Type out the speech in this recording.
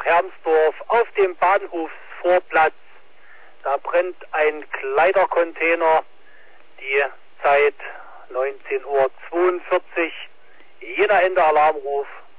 Hermsdorf auf dem Bahnhofsvorplatz. Da brennt ein Kleidercontainer. Die Zeit 19:42 Uhr. Jeder Ende Alarmruf